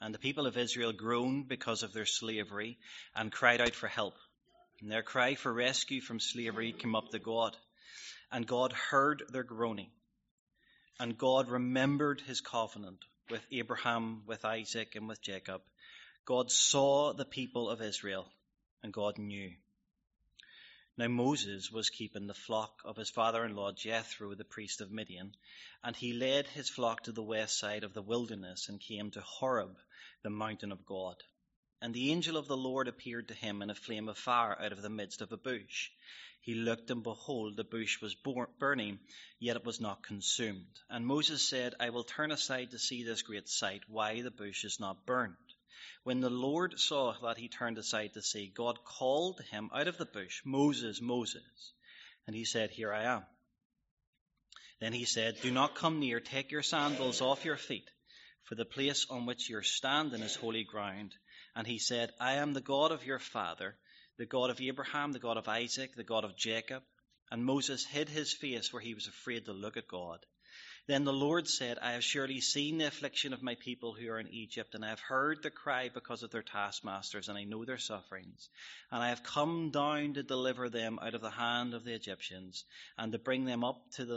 And the people of Israel groaned because of their slavery and cried out for help. And their cry for rescue from slavery came up to God. And God heard their groaning. And God remembered his covenant with Abraham, with Isaac, and with Jacob. God saw the people of Israel, and God knew. Now Moses was keeping the flock of his father-in-law Jethro, the priest of Midian, and he led his flock to the west side of the wilderness and came to Horeb, the mountain of God. And the angel of the Lord appeared to him in a flame of fire out of the midst of a bush. He looked, and behold, the bush was burning, yet it was not consumed. And Moses said, I will turn aside to see this great sight, why the bush is not burned. When the Lord saw that he turned aside to see, God called to him out of the bush, Moses, Moses. And he said, Here I am. Then he said, Do not come near, take your sandals off your feet, for the place on which you're standing is holy ground. And he said, I am the God of your father, the God of Abraham, the God of Isaac, the God of Jacob. And Moses hid his face, for he was afraid to look at God. Then the Lord said, I have surely seen the affliction of my people who are in Egypt, and I have heard their cry because of their taskmasters, and I know their sufferings. And I have come down to deliver them out of the hand of the Egyptians, and to bring them up out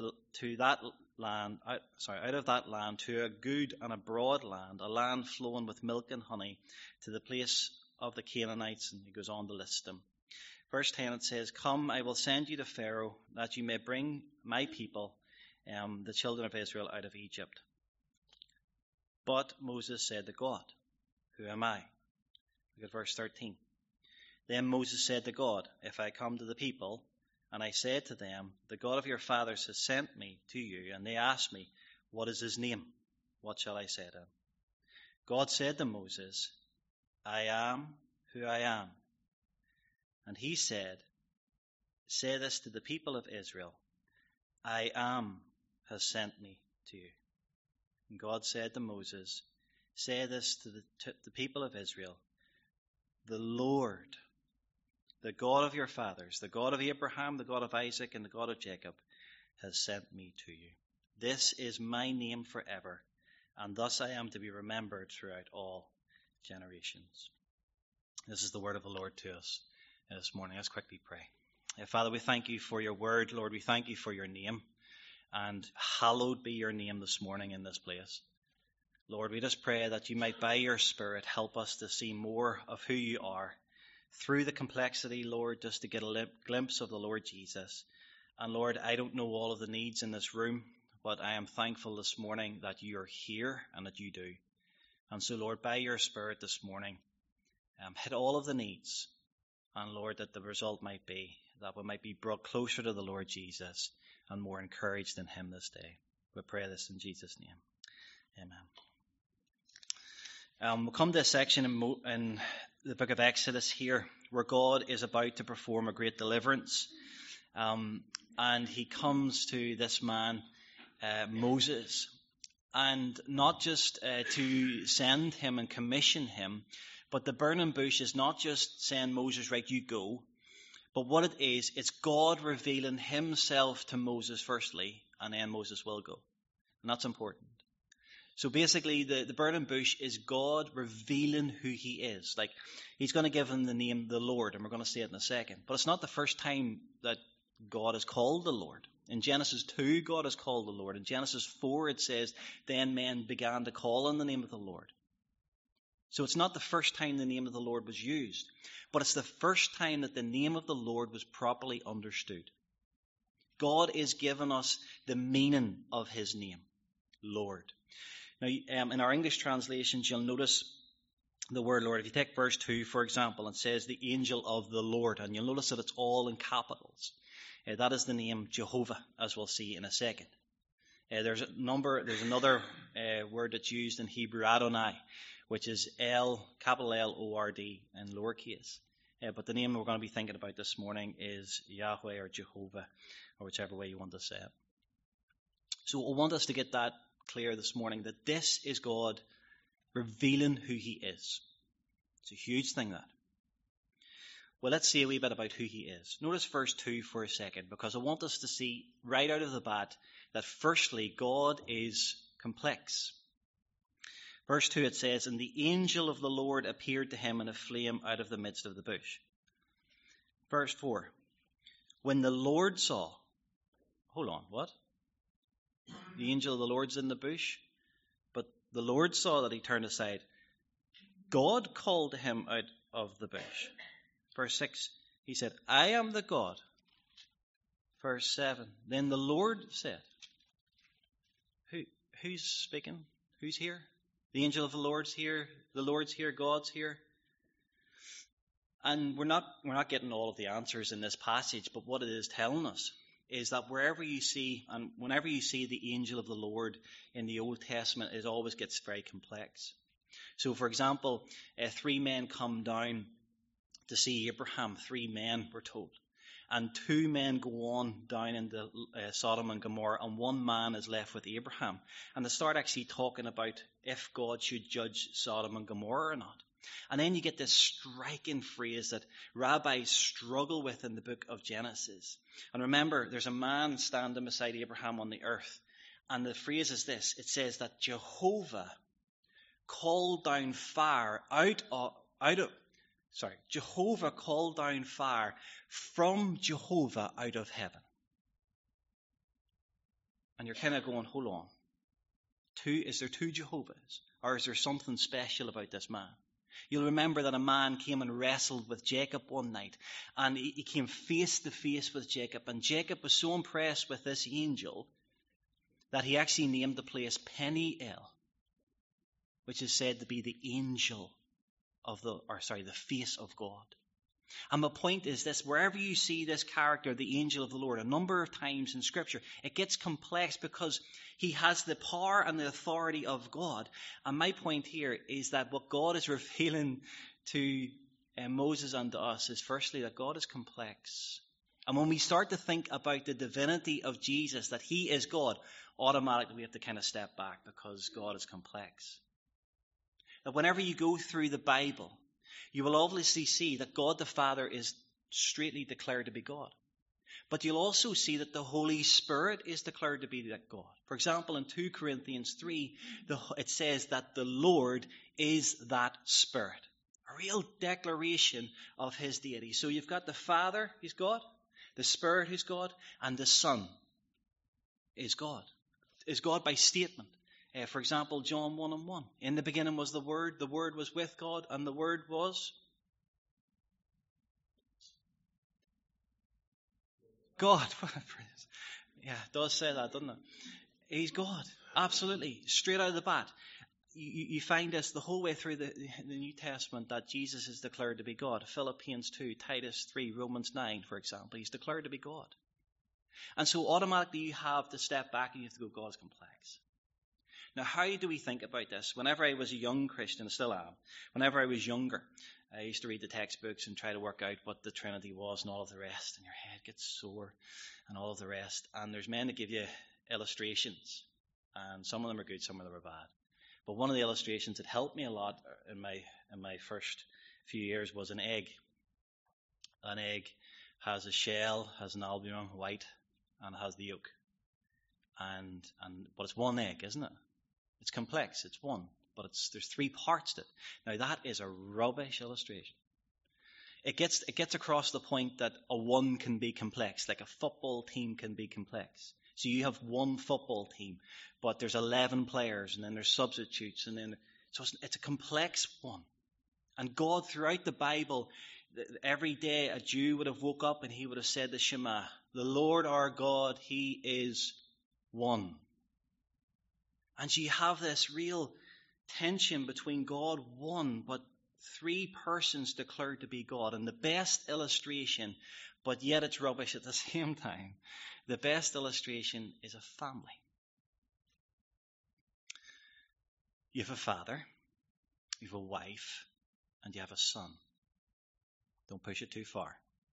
of that land to a good and a broad land, a land flowing with milk and honey, to the place of the Canaanites. And he goes on to list them. Verse 10, it says, Come, I will send you to Pharaoh, that you may bring my people, the children of Israel, out of Egypt. But Moses said to God, Who am I? Look at verse 13. Then Moses said to God, If I come to the people, and I said to them, The God of your fathers has sent me to you, and they ask me, What is his name? What shall I say to him? God said to Moses, I am who I am. And he said, Say this to the people of Israel, I am has sent me to you. And God said to Moses, Say this to the people of Israel, The Lord, the God of your fathers, the God of Abraham, the God of Isaac, and the God of Jacob, has sent me to you. This is my name forever, and thus I am to be remembered throughout all generations. This is the word of the Lord to us this morning. Let's quickly pray. Father, we thank you for your word. Lord, we thank you for your name. And hallowed be your name this morning in this place. Lord, we just pray that you might, by your Spirit, help us to see more of who you are through the complexity, Lord, just to get a glimpse of the Lord Jesus. And Lord, I don't know all of the needs in this room, but I am thankful this morning that you are here and that you do. And so, Lord, by your Spirit this morning, hit all of the needs. And Lord, that the result might be that we might be brought closer to the Lord Jesus and more encouraged in him this day. We pray this in Jesus' name. Amen. We'll come to a section in the book of Exodus here where God is about to perform a great deliverance. And he comes to this man, Moses, and not just to send him and commission him, but the burning bush is not just saying, Moses, right, you go. But what it is, it's God revealing himself to Moses firstly, and then Moses will go. And that's important. So basically, the burning bush is God revealing who he is. Like, he's going to give him the name the Lord, and we're going to see it in a second. But it's not the first time that God is called the Lord. In Genesis 2, God is called the Lord. In Genesis 4, it says, Then men began to call on the name of the Lord. So it's not the first time the name of the Lord was used, but it's the first time that the name of the Lord was properly understood. God is giving us the meaning of his name, Lord. Now, in our English translations, you'll notice the word Lord. If you take verse 2, for example, it says the angel of the Lord, and you'll notice that it's all in capitals. That is the name Jehovah, as we'll see in a second. There's another word that's used in Hebrew, Adonai, which is capital L-O-R-D in lowercase. But the name we're going to be thinking about this morning is Yahweh or Jehovah, or whichever way you want to say it. So I want us to get that clear this morning, that this is God revealing who he is. It's a huge thing, that. Well, let's see a wee bit about who he is. Notice verse 2 for a second, because I want us to see right out of the bat that firstly, God is complex. Verse 2 it says, and the angel of the Lord appeared to him in a flame out of the midst of the bush. Verse 4, when the Lord saw, hold on, what? The angel of the Lord's in the bush, but the Lord saw that he turned aside. God called to him out of the bush. Verse 6, he said, I am the God. Verse 7, then the Lord said, who's speaking? Who's here? The angel of the Lord's here. The Lord's here. God's here. And we're not getting all of the answers in this passage, but what it is telling us is that wherever you see, and whenever you see the angel of the Lord in the Old Testament, it always gets very complex. So, for example, 3 men come down to see Abraham. 3 men, we're told. And 2 men go on down into Sodom and Gomorrah, and 1 man is left with Abraham. And they start actually talking about if God should judge Sodom and Gomorrah or not. And then you get this striking phrase that rabbis struggle with in the book of Genesis. And remember, there's a man standing beside Abraham on the earth. And the phrase is this. It says that Jehovah called down fire Jehovah called down fire from Jehovah out of heaven. And you're kind of going, hold on. Is there 2 Jehovahs? Or is there something special about this man? You'll remember that a man came and wrestled with Jacob one night. And he came face to face with Jacob. And Jacob was so impressed with this angel that he actually named the place Peniel, which is said to be the angel of the face of God. And my point is this, wherever you see this character, the angel of the Lord, a number of times in Scripture, it gets complex because he has the power and the authority of God. And my point here is that what God is revealing to Moses and to us is firstly that God is complex. And when we start to think about the divinity of Jesus, that he is God, automatically we have to kind of step back because God is complex. That whenever you go through the Bible, you will obviously see that God the Father is straightly declared to be God. But you'll also see that the Holy Spirit is declared to be that God. For example, in 2 Corinthians 3, it says that the Lord is that Spirit. A real declaration of his deity. So you've got the Father, he's God. The Spirit, who's God. And the Son is God. Is God by statement. For example, John 1:1. In the beginning was the Word was with God, and the Word was God. Yeah, it does say that, doesn't it? He's God. Absolutely. Straight out of the bat. You find this the whole way through the New Testament that Jesus is declared to be God. Philippians 2, Titus 3, Romans 9, for example. He's declared to be God. And so automatically you have to step back and you have to go, God is complex. Now, how do we think about this? Whenever I was a young Christian, I still am, whenever I was younger, I used to read the textbooks and try to work out what the Trinity was and all of the rest, and your head gets sore and all of the rest. And there's men that give you illustrations, and some of them are good, some of them are bad. But one of the illustrations that helped me a lot in my first few years was an egg. An egg has a shell, has an albumin, white, and has the yolk. But it's one egg, isn't it? It's complex. It's one, but there's 3 parts to it. Now that is a rubbish illustration. It gets across the point that a one can be complex, like a football team can be complex. So you have one football team, but there's 11 players, and then there's substitutes, so it's a complex one. And God, throughout the Bible, every day a Jew would have woke up and he would have said the Shema, the Lord our God, he is one. And so you have this real tension between God one, but 3 persons declared to be God. And the best illustration, but yet it's rubbish at the same time, the best illustration is a family. You have a father, you have a wife, and you have a son. Don't push it too far.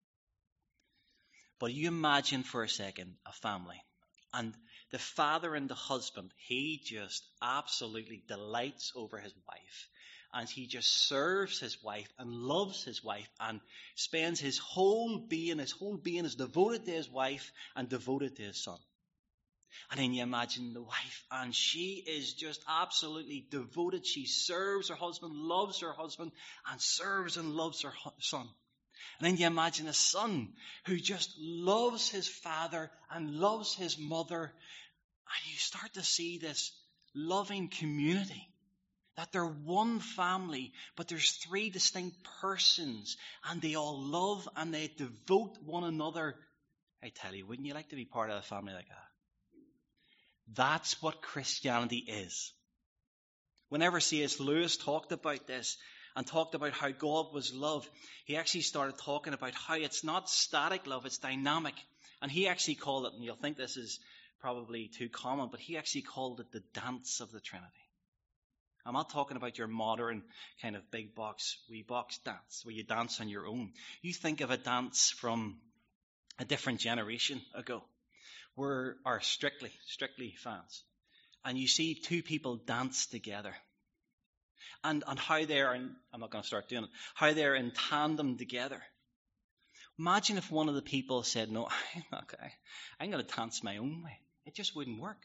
But you imagine for a second a family. And the father and the husband, he just absolutely delights over his wife. And he just serves his wife and loves his wife and spends his whole being is devoted to his wife and devoted to his son. And then you imagine the wife, and she is just absolutely devoted. She serves her husband, loves her husband, and serves and loves her son. And then you imagine a son who just loves his father and loves his mother. And you start to see this loving community. That they're one family, but there's three distinct persons. And they all love and they devote one another. I tell you, wouldn't you like to be part of a family like that? That's what Christianity is. Whenever C.S. Lewis talked about this and talked about how God was love, he actually started talking about how it's not static love, it's dynamic. And he actually called it, and you'll think this is probably too common, but he actually called it the dance of the Trinity. I'm not talking about your modern kind of big box, wee box dance where you dance on your own. You think of a dance from a different generation ago. Are strictly fans. And you see two people dance together. And how they're, I'm not going to start doing it, how they're in tandem together. Imagine if one of the people said, no, I'm going to dance my own way. It just wouldn't work.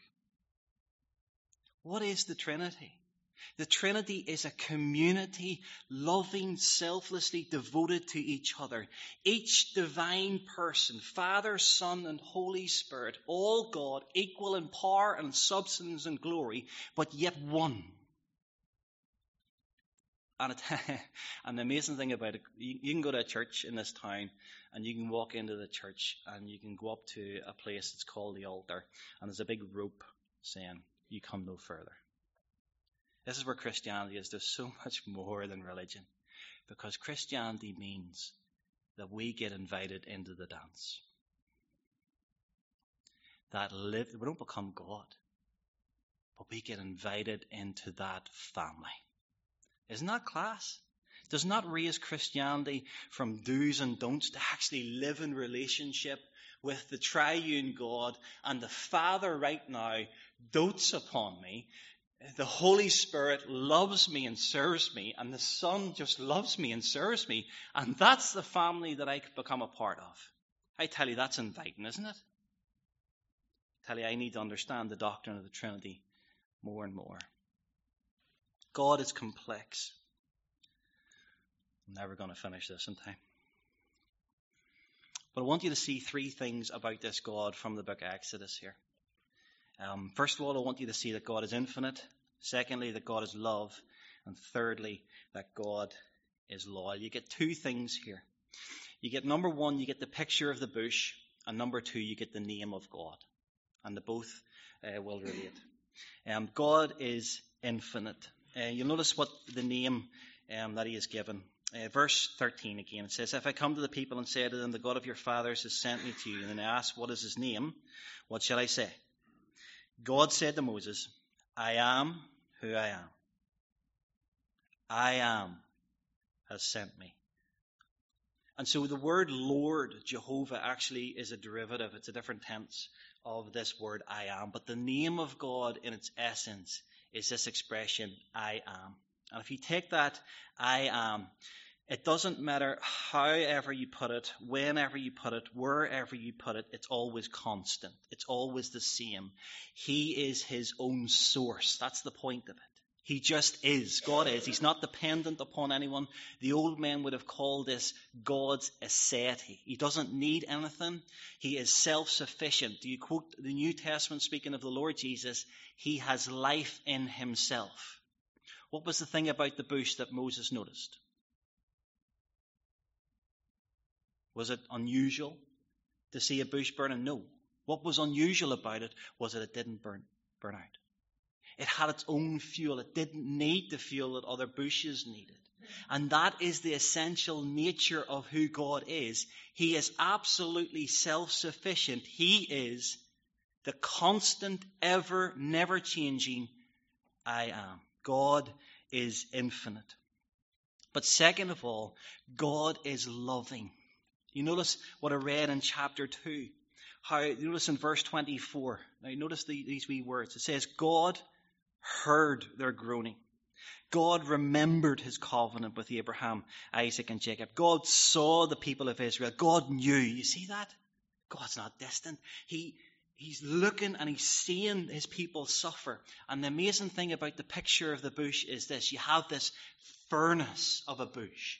What is the Trinity? The Trinity is a community loving, selflessly devoted to each other. Each divine person, Father, Son, and Holy Spirit, all God, equal in power and substance and glory, but yet one. And the amazing thing about it, you can go to a church in this town and you can walk into the church and you can go up to a place that's called the altar and there's a big rope saying, you come no further. This is where Christianity is. There's so much more than religion. Because Christianity means that we get invited into the dance. We don't become God. But we get invited into that family. Isn't that class? Does not raise Christianity from do's and don'ts to actually live in relationship with the triune God. And the Father right now dotes upon me. The Holy Spirit loves me and serves me, and the Son just loves me and serves me, and that's the family that I could become a part of. I tell you, that's inviting, isn't it? I tell you, I need to understand the doctrine of the Trinity more and more. God is complex. I'm never going to finish this in time. But I want you to see three things about this God from the book of Exodus here. First of all, I want you to see that God is infinite. Secondly, that God is love. And thirdly, that God is loyal. You get two things here. You get number one, you get the picture of the bush. And number two, you get the name of God. And the both will relate. God is infinite. You'll notice what the name that he has given. Verse 13 again, it says, if I come to the people and say to them, the God of your fathers has sent me to you, and they ask, what is his name? What shall I say? God said to Moses, I am who I am. I am has sent me. And so the word Lord, Jehovah, actually is a derivative. It's a different tense of this word I am. But the name of God in its essence is this expression, I am. And if you take that I am, it doesn't matter however you put it, whenever you put it, wherever you put it, it's always constant. It's always the same. He is his own source. That's the point of it. He just is. God is. He's not dependent upon anyone. The old men would have called this God's aseity. He doesn't need anything. He is self-sufficient. Do you quote the New Testament speaking of the Lord Jesus? He has life in himself. What was the thing about the bush that Moses noticed? Was it unusual to see a bush burning? No. What was unusual about it was that it didn't burn out. It had its own fuel. It didn't need the fuel that other bushes needed. And that is the essential nature of who God is. He is absolutely self-sufficient. He is the constant, ever, never changing I am. God is infinite. But second of all, God is loving. You notice what I read in chapter 2. You notice in verse 24. Now you notice these wee words. It says, God heard their groaning. God remembered his covenant with Abraham, Isaac, and Jacob. God saw the people of Israel. God knew. You see that? God's not distant. He he's looking and he's seeing his people suffer. And the amazing thing about the picture of the bush is this. You have this furnace of a bush.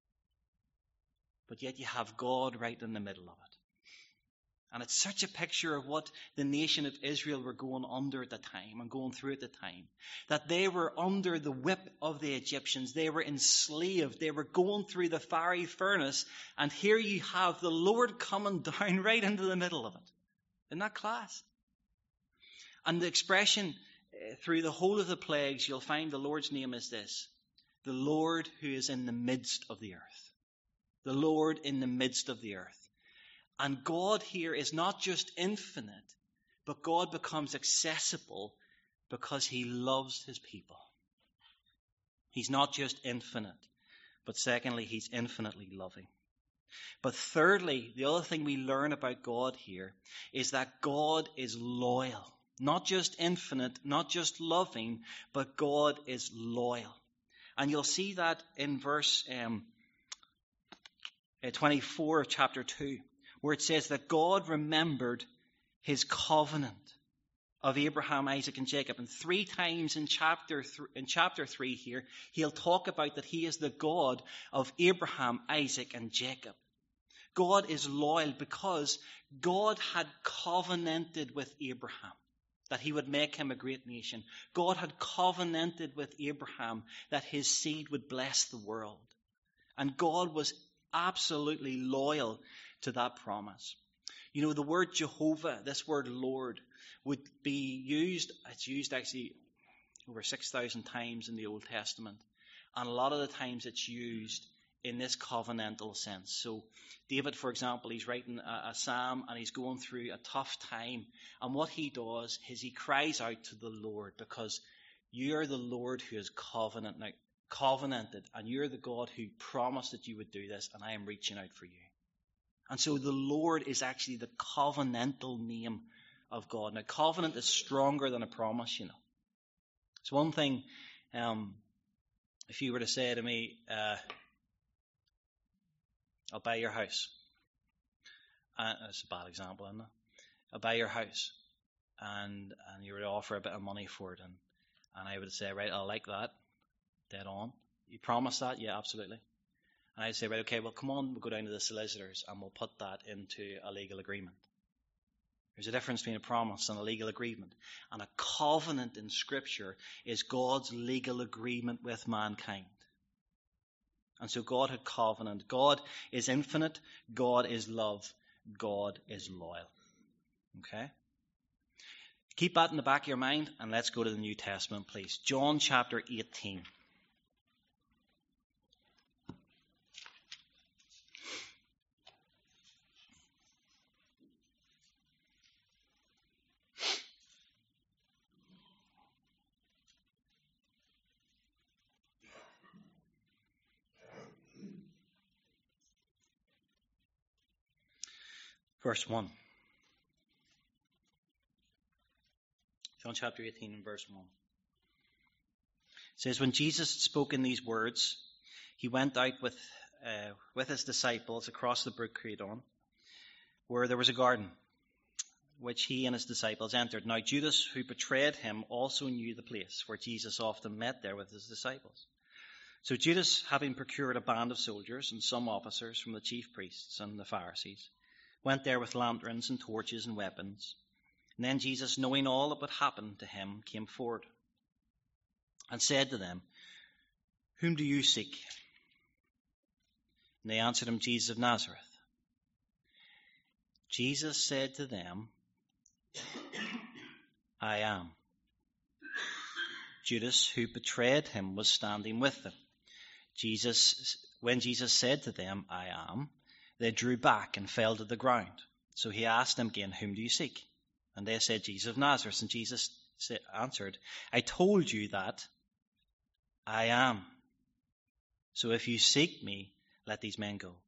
But yet you have God right in the middle of it. And it's such a picture of what the nation of Israel were going under at the time and going through at the time. That they were under the whip of the Egyptians. They were enslaved. They were going through the fiery furnace. And here you have the Lord coming down right into the middle of it. Isn't that class? And the expression through the whole of the plagues, you'll find the Lord's name is this. The Lord who is in the midst of the earth. The Lord in the midst of the earth. And God here is not just infinite, but God becomes accessible because he loves his people. He's not just infinite, but secondly, he's infinitely loving. But thirdly, the other thing we learn about God here is that God is loyal. Not just infinite, not just loving, but God is loyal. And you'll see that in verse 24 of chapter 2. Where it says that God remembered his covenant of Abraham, Isaac, and Jacob. And 3 times in chapter 3 here, he'll talk about that he is the God of Abraham, Isaac, and Jacob. God is loyal because God had covenanted with Abraham that he would make him a great nation. God had covenanted with Abraham that his seed would bless the world. And God was absolutely loyal to that promise. You know, the word Jehovah, this word Lord, would be used, it's used actually over 6,000 times in the Old Testament. And a lot of the times it's used in this covenantal sense. So David, for example, he's writing a psalm and he's going through a tough time. And what he does is he cries out to the Lord because you're the Lord who is covenanted, and you're the God who promised that you would do this, and I am reaching out for you. And so the Lord is actually the covenantal name of God. Now, covenant is stronger than a promise, you know. It's one thing, if you were to say to me, I'll buy your house. That's a bad example, isn't it? I'll buy your house. And you were to offer a bit of money for it. And I would say, right, I'll like that. Dead on. You promise that? Yeah, absolutely. And I'd say, right, okay, well, come on, we'll go down to the solicitors and we'll put that into a legal agreement. There's a difference between a promise and a legal agreement. And a covenant in Scripture is God's legal agreement with mankind. And so God had covenant. God is infinite. God is love. God is loyal. Okay? Keep that in the back of your mind and let's go to the New Testament, please. John chapter 18. Verse 1. John chapter 18 and verse 1. It says, when Jesus had spoken these words, he went out with his disciples across the brook Kidron, where there was a garden, which he and his disciples entered. Now Judas, who betrayed him, also knew the place where Jesus often met there with his disciples. So Judas, having procured a band of soldiers and some officers from the chief priests and the Pharisees, went there with lanterns and torches and weapons. And then Jesus, knowing all that would happen to him, came forward and said to them, whom do you seek? And they answered him, Jesus of Nazareth. Jesus said to them, I am. Judas, who betrayed him, was standing with them. When Jesus said to them, I am, they drew back and fell to the ground. So he asked them again, whom do you seek? And they said, Jesus of Nazareth. And Jesus answered, I told you that I am. So if you seek me, let these men go.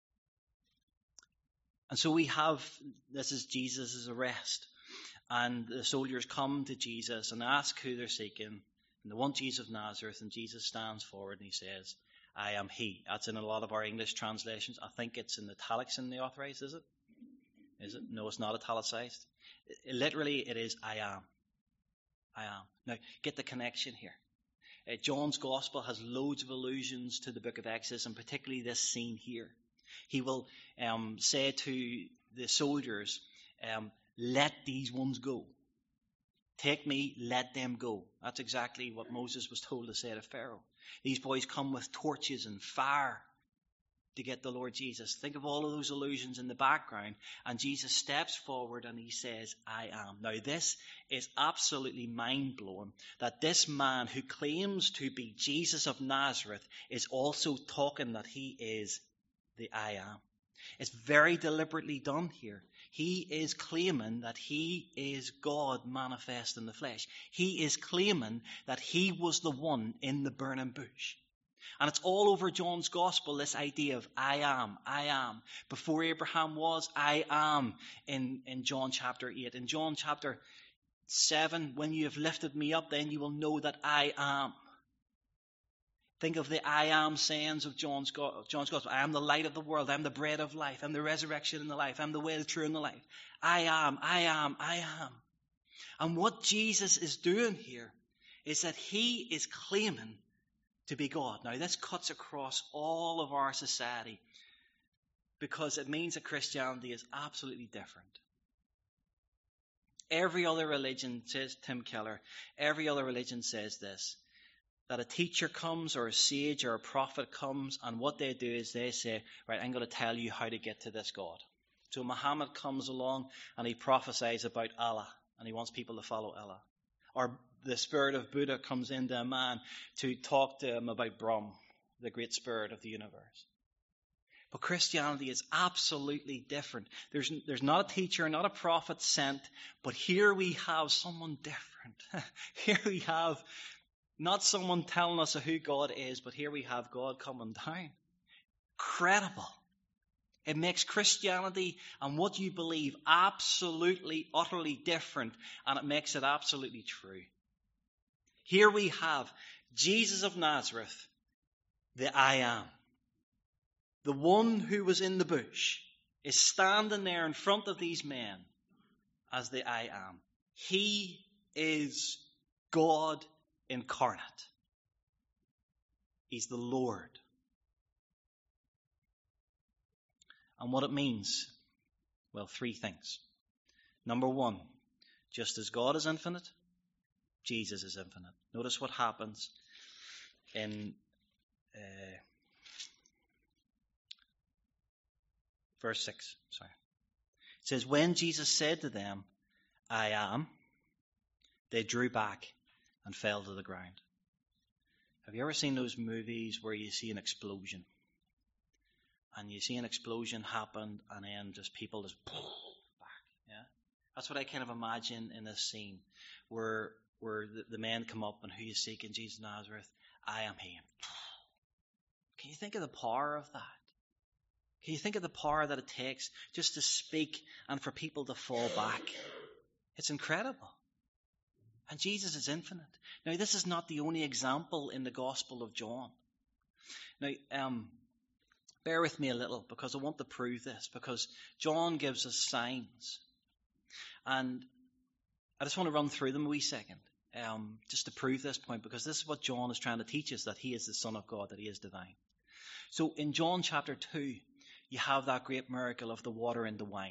And so we have, this is Jesus' arrest. And the soldiers come to Jesus and ask who they're seeking. And they want Jesus of Nazareth. And Jesus stands forward and he says, I am he. That's in a lot of our English translations. I think it's in italics in the Authorized, is it? Is it? No, it's not italicized. Literally, it is I am. I am. Now, get the connection here. John's gospel has loads of allusions to the book of Exodus, and particularly this scene here. He will say to the soldiers, let these ones go. Take me, let them go. That's exactly what Moses was told to say to Pharaoh. These boys come with torches and fire to get the Lord Jesus. Think of all of those allusions in the background, and Jesus steps forward and he says, I am. Now this is absolutely mind-blowing, that this man who claims to be Jesus of Nazareth is also talking that he is the I am. It's very deliberately done here. He is claiming that he is God manifest in the flesh. He is claiming that he was the one in the burning bush. And it's all over John's gospel, this idea of I am, I am. Before Abraham was, I am in John chapter 8. In John chapter 7, when you have lifted me up, then you will know that I am. Think of the I am sayings of John's gospel. I am the light of the world. I am the bread of life. I am the resurrection and the life. I am the way, the truth, and the life. I am, I am, I am. And what Jesus is doing here is that he is claiming to be God. Now, this cuts across all of our society because it means that Christianity is absolutely different. Every other religion, says Tim Keller, every other religion says this, that a teacher comes or a sage or a prophet comes, and what they do is they say, right, I'm going to tell you how to get to this God. So Muhammad comes along and he prophesies about Allah, and he wants people to follow Allah. Or the spirit of Buddha comes into a man to talk to him about Brahm, the great spirit of the universe. But Christianity is absolutely different. There's not a teacher, not a prophet sent, but here we have someone different. Here we have not someone telling us who God is, but here we have God coming down. Incredible. It makes Christianity and what you believe absolutely, utterly different, and it makes it absolutely true. Here we have Jesus of Nazareth, the I am. The one who was in the bush is standing there in front of these men as the I am. He is God incarnate. He's the Lord. And what it means, well, three things. Number one, just as God is infinite, Jesus is infinite. Notice what happens in verse 6. It says, when Jesus said to them, I am, they drew back and fell to the ground. Have you ever seen those movies where you see an explosion? And you see an explosion happen and then just people just back. Yeah? That's what I kind of imagine in this scene where the men come up and who you seek in Jesus of Nazareth, I am he. Can you think of the power of that? Can you think of the power that it takes just to speak and for people to fall back? It's incredible. And Jesus is infinite. Now, this is not the only example in the Gospel of John. Now, bear with me a little because I want to prove this, because John gives us signs. And I just want to run through them a wee second, just to prove this point, because this is what John is trying to teach us, that he is the Son of God, that he is divine. So in John chapter 2, you have that great miracle of the water into wine.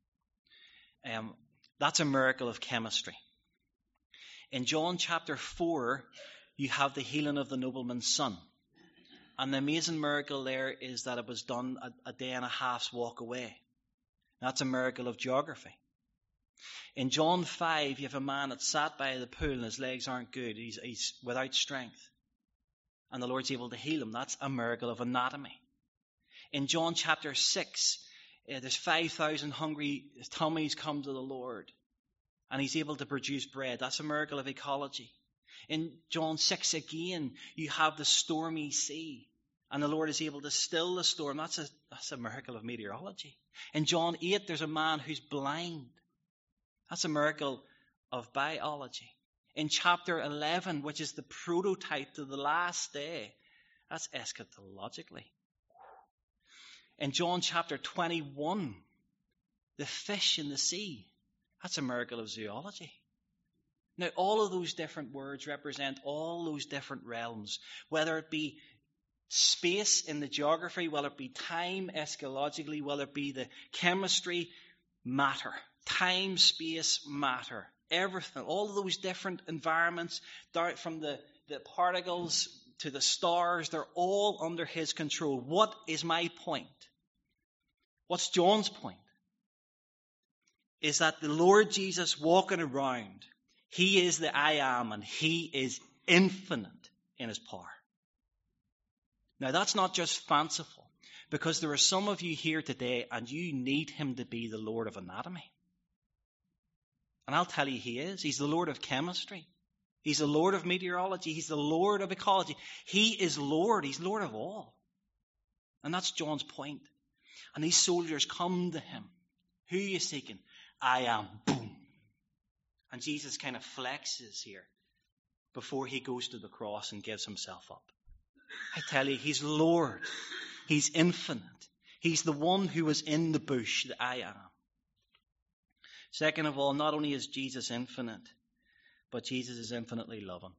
That's a miracle of chemistry. In John chapter 4, you have the healing of the nobleman's son. And the amazing miracle there is that it was done a day and a half's walk away. That's a miracle of geography. In John 5, you have a man that sat by the pool and his legs aren't good. He's without strength. And the Lord's able to heal him. That's a miracle of anatomy. In John chapter 6, there's 5,000 hungry tummies come to the Lord. And he's able to produce bread. That's a miracle of ecology. In John 6 again, you have the stormy sea. And the Lord is able to still the storm. That's a miracle of meteorology. In John 8, there's a man who's blind. That's a miracle of biology. In chapter 11, which is the prototype to the last day, that's eschatologically. In John chapter 21, the fish in the sea. That's a miracle of zoology. Now, all of those different words represent all those different realms, whether it be space in the geography, whether it be time eschatologically, whether it be the chemistry, matter. Time, space, matter. Everything, all of those different environments, down from the particles to the stars, they're all under his control. What is my point? What's John's point? Is that the Lord Jesus walking around, he is the I am, and he is infinite in his power. Now, that's not just fanciful, because there are some of you here today and you need him to be the Lord of anatomy. And I'll tell you, he is. He's the Lord of chemistry. He's the Lord of meteorology. He's the Lord of ecology. He is Lord. He's Lord of all. And that's John's point. And these soldiers come to him. Who are you seeking? I am. Boom. And Jesus kind of flexes here before he goes to the cross and gives himself up. I tell you, he's Lord. He's infinite. He's the one who was in the bush, the I am. Second of all, not only is Jesus infinite, but Jesus is infinitely loving.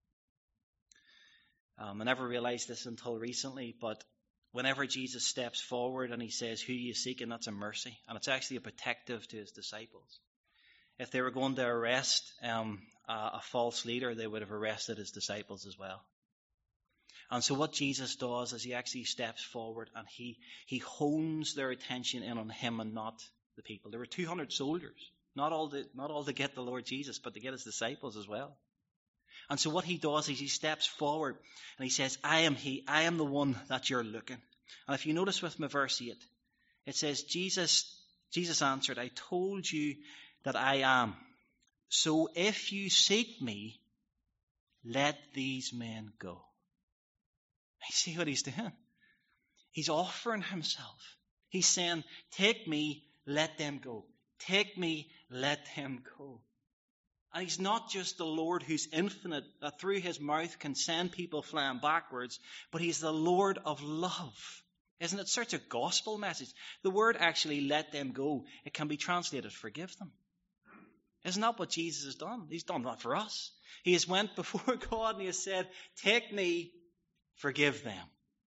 I never realized this until recently, but whenever Jesus steps forward and he says, who are you seeking? That's a mercy. And it's actually a protective to his disciples. If they were going to arrest a false leader, they would have arrested his disciples as well. And so what Jesus does is he actually steps forward and he hones their attention in on him and not the people. There were 200 soldiers, not all to get the Lord Jesus, but to get his disciples as well. And so what he does is he steps forward and he says, I am he, I am the one that you're looking. And if you notice with me verse 8, it says, Jesus answered, I told you that I am. So if you seek me, let these men go. You see what he's doing? He's offering himself. He's saying, take me, let them go. Take me, let them go. And he's not just the Lord who's infinite, that through his mouth can send people flying backwards, but he's the Lord of love. Isn't it such a gospel message? The word actually, let them go, it can be translated, forgive them. Isn't that what Jesus has done? He's done that for us. He has went before God and he has said, take me, forgive them.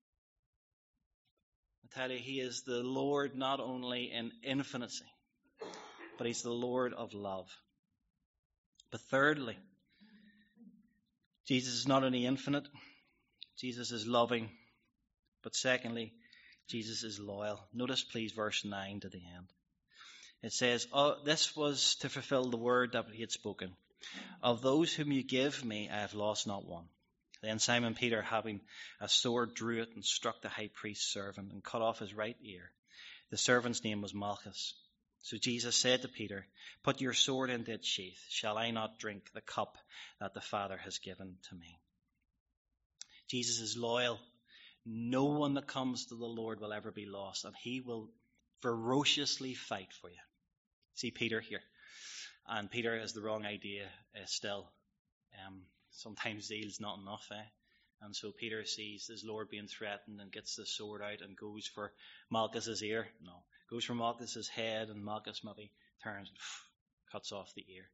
I tell you, he is the Lord not only in infinity, but he's the Lord of love. But thirdly, Jesus is not only infinite, Jesus is loving, but secondly, Jesus is loyal. Notice please verse 9 to the end. It says, this was to fulfill the word that he had spoken. Of those whom you give me, I have lost not one. Then Simon Peter, having a sword, drew it and struck the high priest's servant and cut off his right ear. The servant's name was Malchus. So Jesus said to Peter, put your sword into its sheath. Shall I not drink the cup that the Father has given to me? Jesus is loyal. No one that comes to the Lord will ever be lost, and he will ferociously fight for you. See Peter here. And Peter has the wrong idea still. Sometimes zeal's not enough, And so Peter sees his Lord being threatened and gets the sword out and goes for Malchus's ear. No, goes for Malchus's head, and Malchus maybe turns and cuts off the ear.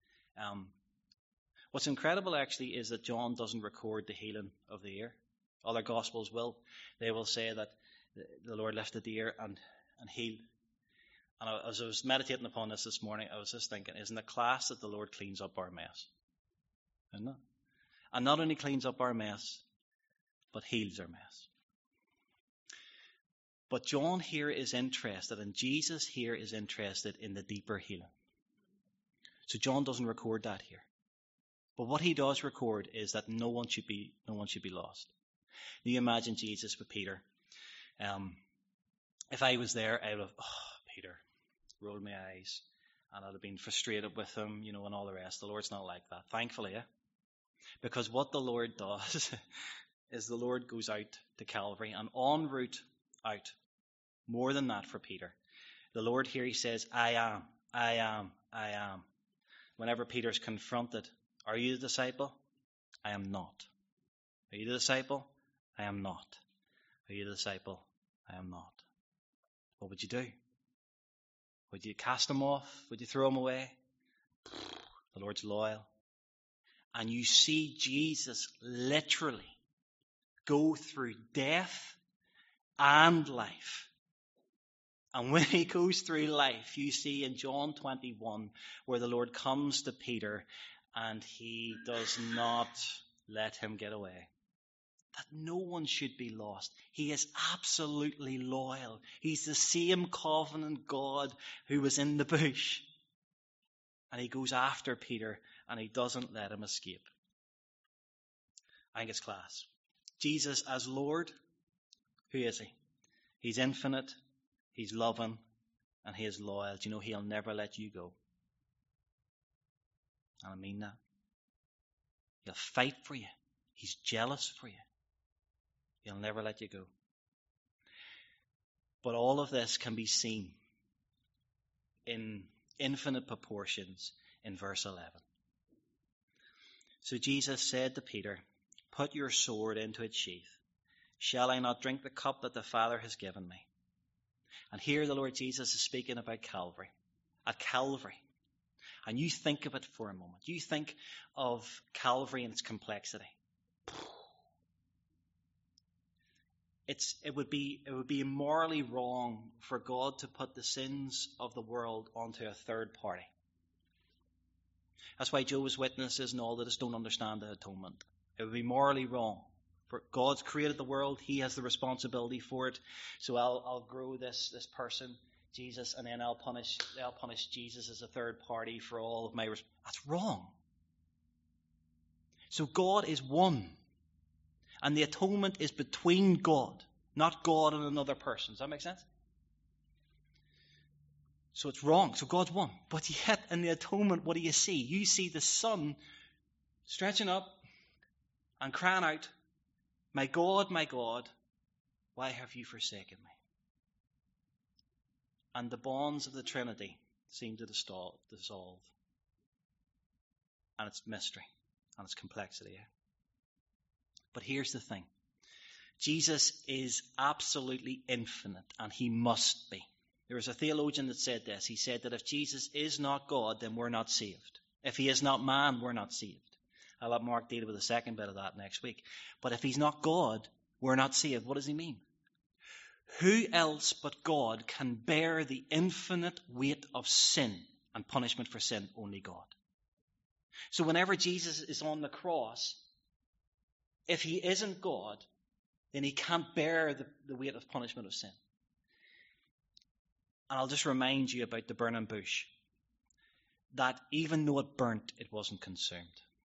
What's incredible actually is that John doesn't record the healing of the ear. Other Gospels will. They will say that the Lord lifted the ear and healed. And as I was meditating upon this morning, I was just thinking, isn't it class that the Lord cleans up our mess? Isn't it? And not only cleans up our mess, but heals our mess. But John here is interested, and Jesus here is interested in the deeper healing. So John doesn't record that here. But what he does record is that no one should be lost. Now you imagine Jesus with Peter. If I was there, I would have, Peter, rolled my eyes, and I'd have been frustrated with him, and all the rest. The Lord's not like that, thankfully, Because what the Lord does is the Lord goes out to Calvary, and en route out, more than that for Peter. The Lord here, he says, I am, I am, I am. Whenever Peter's confronted, are you the disciple? I am not. Are you the disciple? I am not. Are you the disciple? I am not. What would you do? Would you cast him off? Would you throw him away? The Lord's loyal. And you see Jesus literally go through death and life. And when he goes through life, you see in John 21 where the Lord comes to Peter and he does not let him get away. That no one should be lost. He is absolutely loyal. He's the same covenant God who was in the bush. And he goes after Peter and he doesn't let him escape. I think it's class. Jesus as Lord, who is he? He's infinite, he's loving, and he is loyal. Do you know he'll never let you go? And I mean that. He'll fight for you. He's jealous for you. He'll never let you go. But all of this can be seen in infinite proportions in verse 11. So Jesus said to Peter, "Put your sword into its sheath. Shall I not drink the cup that the Father has given me?" And here the Lord Jesus is speaking about Calvary. At Calvary. And you think of it for a moment. You think of Calvary and its complexity. It would be morally wrong for God to put the sins of the world onto a third party. That's why Jehovah's Witnesses and all that just don't understand the atonement. It would be morally wrong. For God's created the world, he has the responsibility for it. So I'll grow this person, Jesus, and then I'll punish Jesus as a third party for all of my That's wrong. So God is one. And the atonement is between God, not God and another person. Does that make sense? So it's wrong. So God's one. But yet in the atonement, what do you see? You see the Son stretching up and crying out, my God, why have you forsaken me?" And the bonds of the Trinity seem to dissolve. And it's mystery and it's complexity. Yeah? But here's the thing. Jesus is absolutely infinite, and he must be. There was a theologian that said this. He said that if Jesus is not God, then we're not saved. If he is not man, we're not saved. I'll let Mark deal with the second bit of that next week. But if he's not God, we're not saved. What does he mean? Who else but God can bear the infinite weight of sin and punishment for sin? Only God. So whenever Jesus is on the cross, if he isn't God, then he can't bear the weight of punishment of sin. And I'll just remind you about the burning bush. That even though it burnt, it wasn't consumed.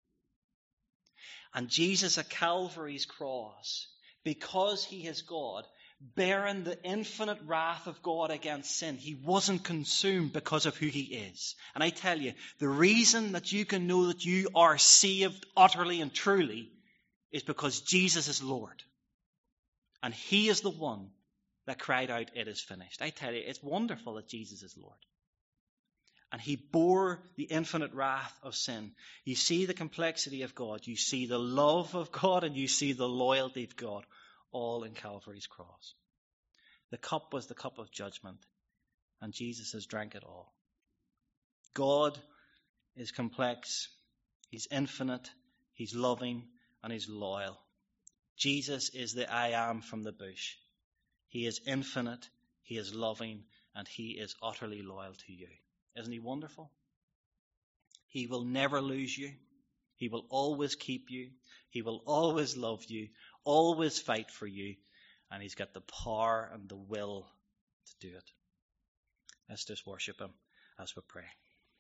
And Jesus at Calvary's cross, because he is God, bearing the infinite wrath of God against sin, he wasn't consumed because of who he is. And I tell you, the reason that you can know that you are saved utterly and truly is because Jesus is Lord. And he is the one that cried out, "It is finished." I tell you, it's wonderful that Jesus is Lord. And he bore the infinite wrath of sin. You see the complexity of God. You see the love of God, and you see the loyalty of God, all in Calvary's cross. The cup was the cup of judgment, and Jesus has drank it all. God is complex. He's infinite. He's loving, and he's loyal. Jesus is the I am from the bush. He is infinite, he is loving, and he is utterly loyal to you. Isn't he wonderful? He will never lose you. He will always keep you. He will always love you, always fight for you, and he's got the power and the will to do it. Let's just worship him as we pray.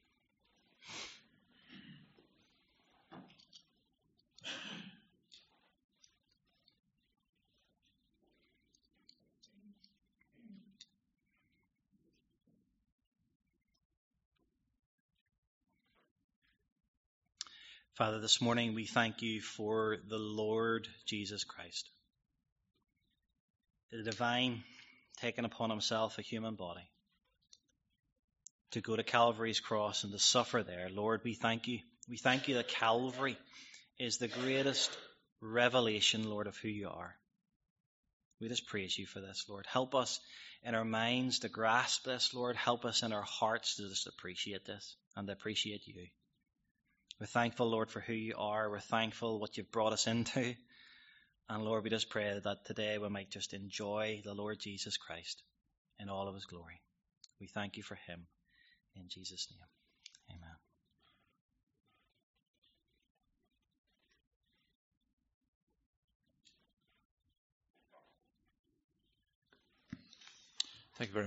Father, this morning we thank you for the Lord Jesus Christ, the divine, taking upon himself a human body, to go to Calvary's cross and to suffer there. Lord, we thank you. We thank you that Calvary is the greatest revelation, Lord, of who you are. We just praise you for this, Lord. Help us in our minds to grasp this, Lord. Help us in our hearts to just appreciate this and to appreciate you. We're thankful, Lord, for who you are. We're thankful what you've brought us into. And Lord, we just pray that today we might just enjoy the Lord Jesus Christ in all of his glory. We thank you for him. In Jesus' name, amen. Thank you very much.